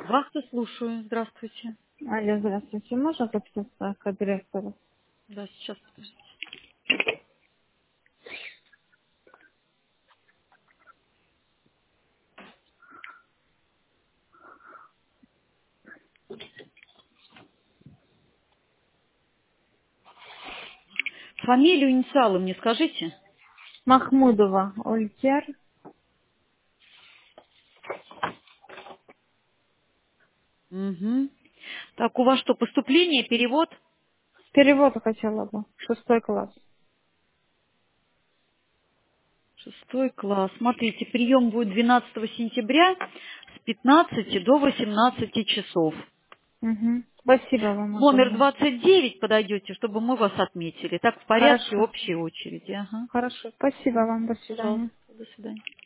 Вахта, слушаю. Здравствуйте. Алло, здравствуйте. Можно записаться к директору? Да, сейчас. Подождите. Фамилию, инициалы мне скажите. Махмудова Ольтер. Угу. Так, у вас что, поступление, перевод? Перевод хотела бы. 6 класс. 6 класс. Смотрите, прием будет 12 сентября с 15 до 18 часов. Угу. Спасибо вам Номер огромное. 29 подойдете, чтобы мы вас отметили. Так, в порядке Хорошо. общей очереди. Ага. Хорошо. Спасибо вам. До свидания. Пожалуйста. До свидания.